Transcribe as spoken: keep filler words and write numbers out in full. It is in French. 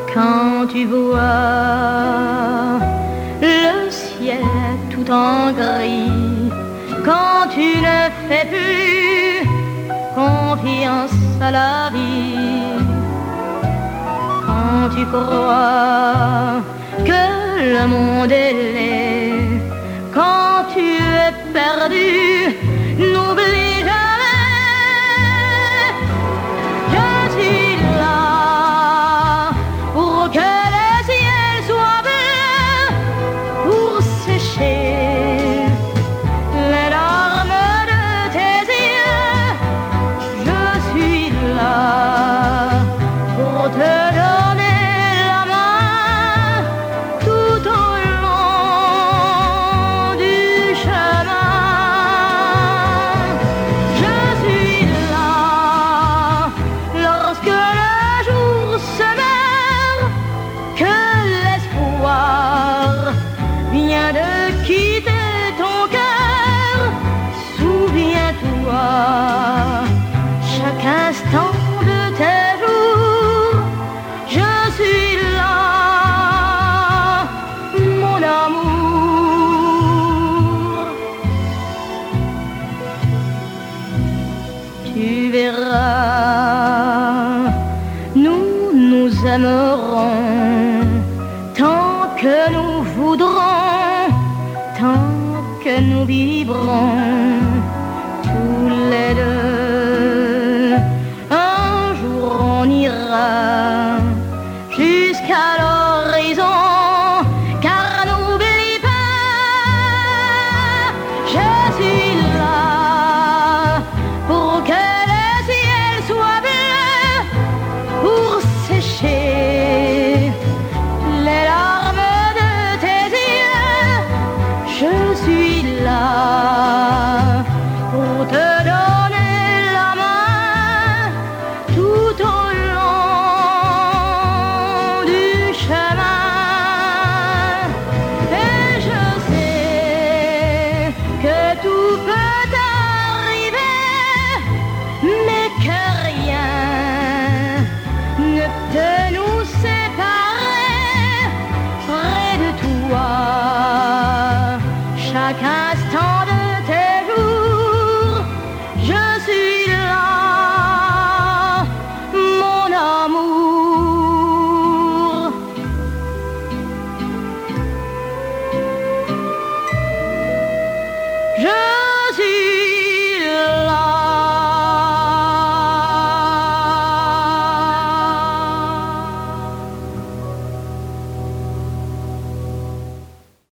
Quand tu vois le ciel tout en gris, quand tu ne fais plus confiance à la vie, quand tu crois que le monde est laid, quand tu es perdu, n'oublie jamais, je suis là pour que le ciel soit bleu, pour sécher les larmes de tes yeux. Je suis là pour te donner la main tout au long du chemin. Je suis là lorsque le jour se meurt, que l'espoir vient de quitter ton cœur. Souviens-toi, chaque instant de tes jours, je suis là, mon amour. Tu verras, nous nous aimerons tant que nous voudrons, tant que nous vivrons tous les deux. Un jour on ira jusqu'à l'horizon, car n'oublie pas, je suis là pour que le ciel soit bleu, pour sécher